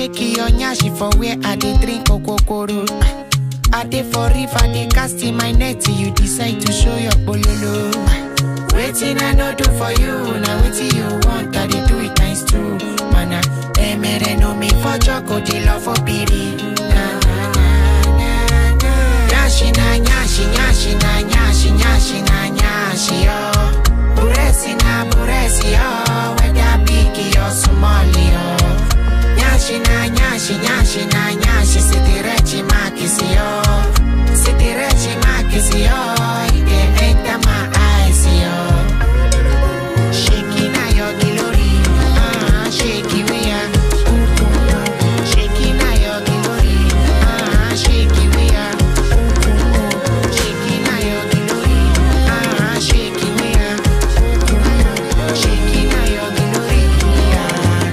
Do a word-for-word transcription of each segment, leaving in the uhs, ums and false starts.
shake your nyashi for where I dey drink okokoro. I dey for river, dey casting my net till you decide to show your bololo. Waiting I no do for you, now waiting you want, I dey do it times two. Mana, emere no me for choco, dey love for piri. Na na na na na. Nyashi na nyashi, nyashi na nyashi, nyashi na nyashi yo. Buresi na buresi yo, whether big or small yo. Nyashi na nyashi, nyashi na nyashi, sitirechi makisi yo. Sitirechi makisi yo, ide enter my eyes yo. Shaking na your glory, ah, shake it we are. Shaking na your glory, ah, shake it we are. Shaking na your glory, ah, shake it we are. Shaking na your glory, ah.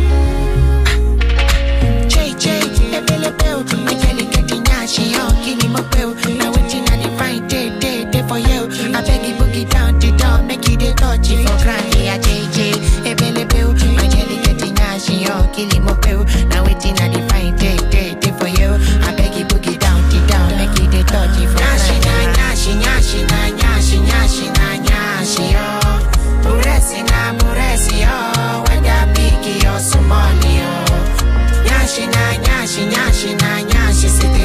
Jay Jay, ebele bell, my jelly getting nyashi yo, kini mo bell. Now waiting I define day day day for you. I beg you boogie down the door, make you dey touch it for granny. Yeah, Jay Jay, ebele bell, my jelly getting nyashi yo, kini mo bell. Now waiting I define day day day for you. I beg you boogie down the door, make you dey touch it for granny. Nyashi nyashi na nyashi nyashi na nyashi yo. Buresi na buresi yo, whether big or small yo. Nyashi na nyashi nyashi na nyashi,